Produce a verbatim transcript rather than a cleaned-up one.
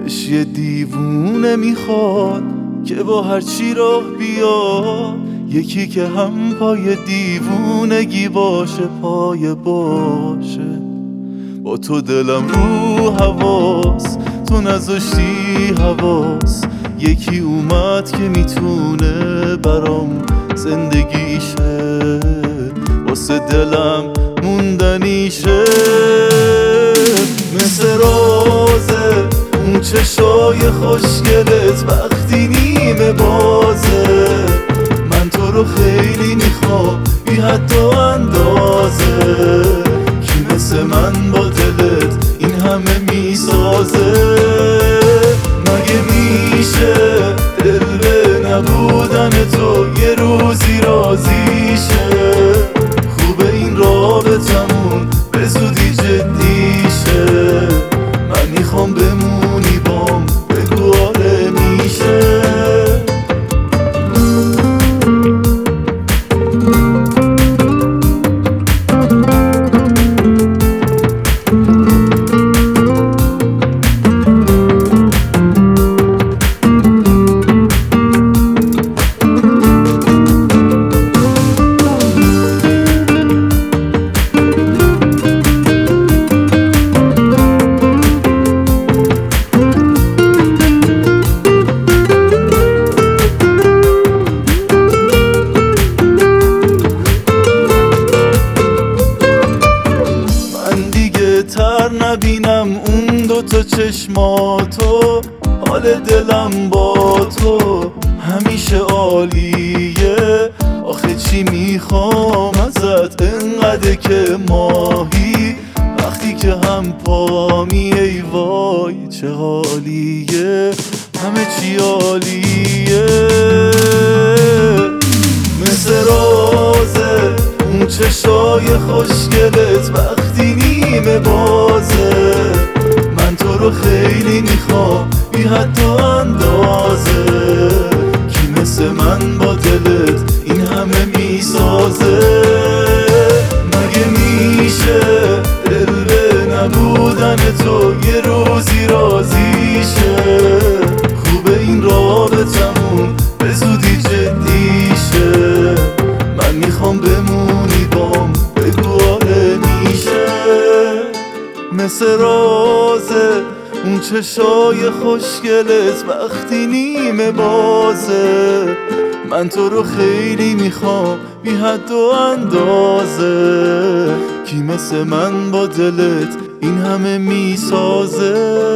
دلش یه دیوونه میخواد که با هرچی راه بیاد یکی که هم پای دیوونگی باشه پای باشه. با تو دلم رو حواس تو نذاشتی حواس، یکی اومد که میتونه برام زندگیشه، واسه دلم موندنیشه. مثل رازه اون چشای خوشگلت وقتی نیمه بازه، من تو رو خیلی میخوام بی حد و اندازه. کی مثل من با دلت این همه میسازه؟ مگه میشه دل به نبودن تو یه روزی راضی شه؟ خوبه این رابطمون به زودی جدی شه. من میخوام بمونی بام، بگو آره میشه. تر نبینم اون دوتا چشماتو، حال دلم با تو همیشه عالیه. آخه چی میخوام ازت انقدر که ماهی، وقتی که هم پامی ای وای چه حالیه، همه چی عالیه. مثل رازه اون چشای خوشگلت وقتی نیمه بازه، من تو رو خیلی میخوام بی حد و اندازه. کی مثل من با دلت این همه میسازه؟ مگه میشه دل به نبودن تو یه روزی راضی شه؟ خوبه این رابطمون به زودی جدی شه. من میخوام بمونی بام، بگو آره میشه. مثل رازه اون چشای خوشگلت وقتی نیمه بازه، من تو رو خیلی میخوام بی حد و اندازه. کی مثل من با دلت این همه میسازه؟